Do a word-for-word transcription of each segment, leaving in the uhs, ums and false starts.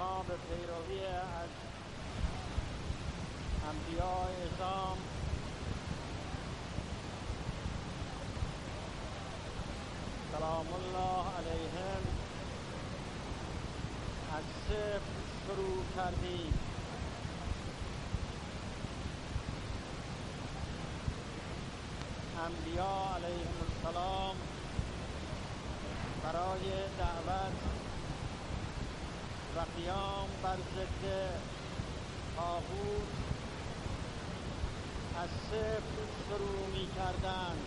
ما به پیروی از انبیاء اعظام سلام الله علیهم از صفر شروع کردیم. انبیاء علیهم السلام برای دعوت و قیام بر ضد طاغوت از صفر شروع می کردند.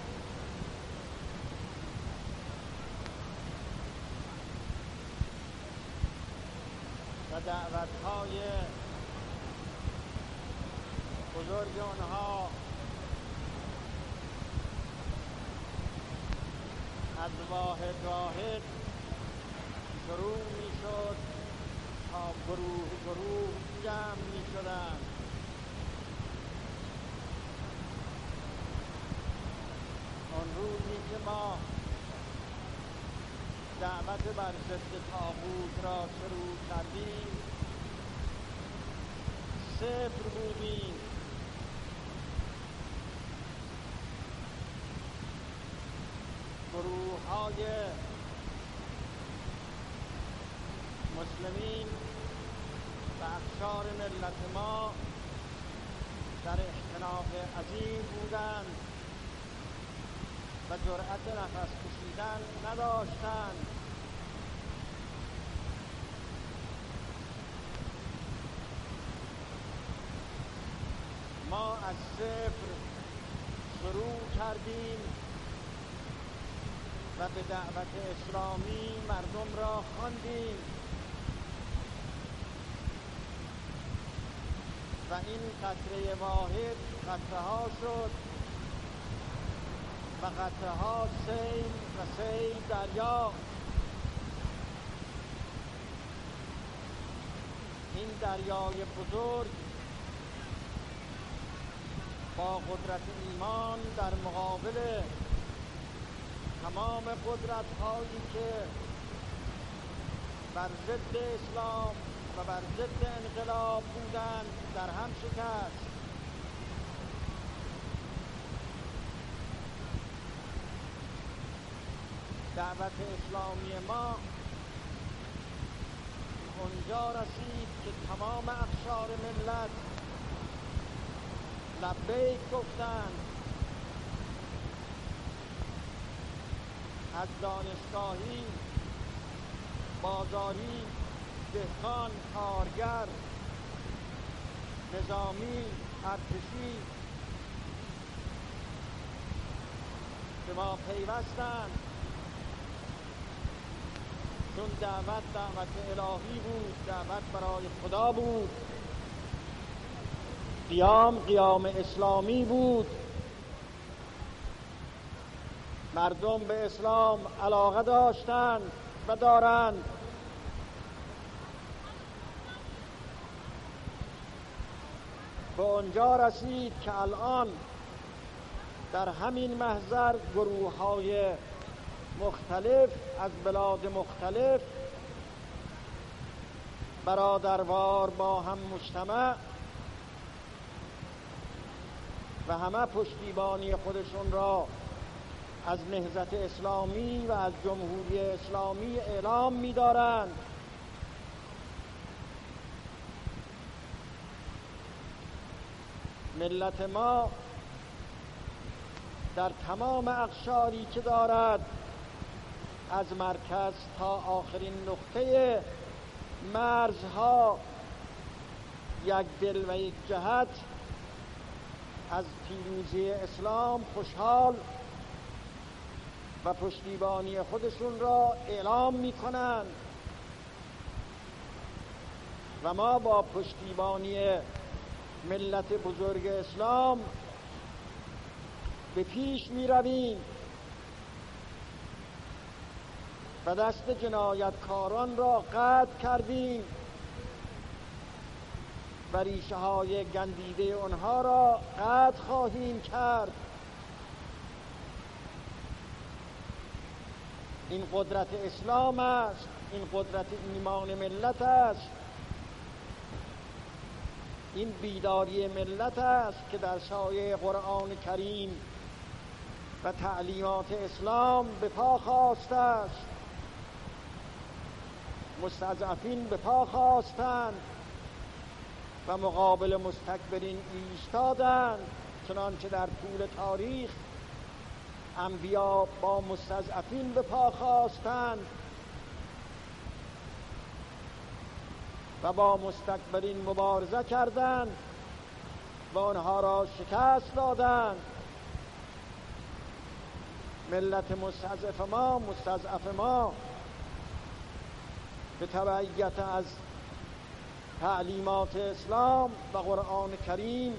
و دعوت‌های بزرگ آنها از واحد واحد شروع می شد تا گروه گروه جمع می شدند. آن روزی که ما دعوت بر ضد طاغوت را شروع کردیم صفر بودیم. گروه های مسلمین و اقشار ملت ما در اختلاف عظیم بودند و جرأت نفس کشیدن نداشتند. ما از صفر شروع کردیم و به دعوت اسلامی مردم را خواندیم و این قطره واحد قطره ها شد و قطره ها سیل و سیل دریا. این دریای بزرگ با قدرت ایمان در مقابل تمام قدرت هایی که بر ضد اسلام و بر ضد انقلاب بودند در هم شکست. دعوت اسلامی ما اونجا رسید که تمام اقشار ملت لبیک گفتند. از دانشگاهی، بازاری، دهقان، کارگر، نظامی، ارتشی به ما پیوستند، چون دعوت دعوت الهی بود، دعوت برای خدا بود، قیام قیام اسلامی بود. مردم به اسلام علاقه داشتند و دارند. به آنجا رسید که الان در همین محضر گروه‌های مختلف از بلاد مختلف برادروار با هم مجتمع و همه پشتیبانی خودشون را از نهضت اسلامی و از جمهوری اسلامی اعلام می‌دارند. ملت ما در تمام اقشاری که دارد، از مرکز تا آخرین نقطه مرزها، یک دل و یک جهت از پیروزی اسلام خوشحال و پشتیبانی خودشون را اعلام می کنند و ما با پشتیبانی ملت بزرگ اسلام به پیش می رویم و دست جنایتکاران را قطع کردیم و ریشه های گندیده آنها را قطع خواهیم کرد. این قدرت اسلام است، این قدرت ایمان ملت است، این بیداری ملت است که در سایه قرآن کریم و تعلیمات اسلام به پا خاسته است. مستضعفین به پا خواستند و مقابل مستکبرین ایستادند، چنانچه در طول تاریخ انبیا با مستضعفین به پا خواستند و با مستکبرین مبارزه کردند و آنها را شکست دادند. ملت مستضعف ما مستضعف ما به تبعیت از تعلیمات اسلام و قرآن کریم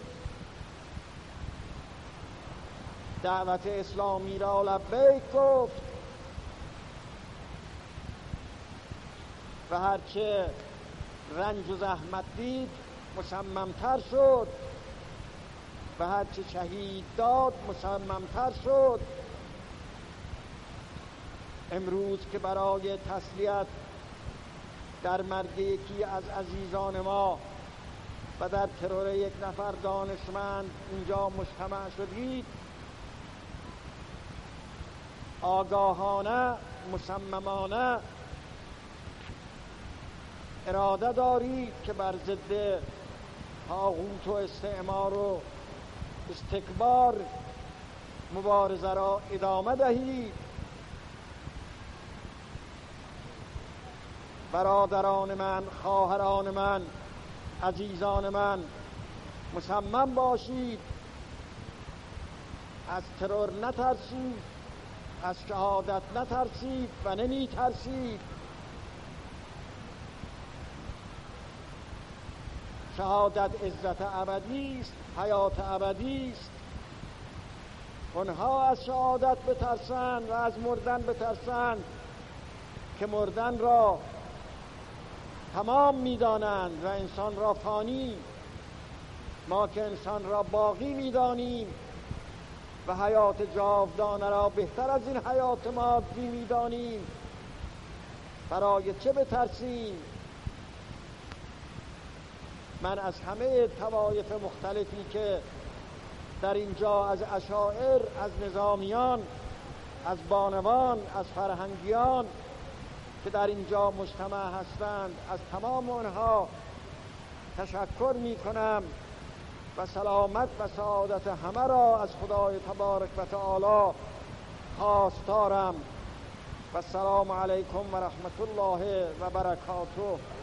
دعوت اسلامی را لبیک گفت و هرچه رنج و زحمت دید مصممتر شد و هرچه شهید داد مصممتر شد. امروز که برای تسلیت در مرگ یکی از عزیزان ما و در ترور یک نفر دانشمند اینجا مجتمع شدید، آگاهانه مصممانه اراده دارید که بر ضد طاغوت و استعمار و استکبار مبارزه را ادامه دهید. برادران من، خواهران من، عزیزان من، مصمم باشید، از ترور نترسید، از شهادت نترسید و نمی ترسید. شهادت عزت ابدی است، حیات ابدی است. آنها از شهادت بترسند و از مردن بترسند که مردن را تمام می‌دانند و انسان را فانی. ما که انسان را باقی می‌دانیم و حیات جاودانه را بهتر از این حیات مادی می‌دانیم، برای چه بترسیم؟ من از همه طوایف مختلفی که در اینجا، از اشاعر، از نظامیان، از بانوان، از فرهنگیان که در اینجا مجتمع هستند، از تمام آنها تشکر می کنم و سلامت و سعادت همه را از خدای تبارک و تعالی خواستارم. و السلام علیکم و رحمت الله و برکاته.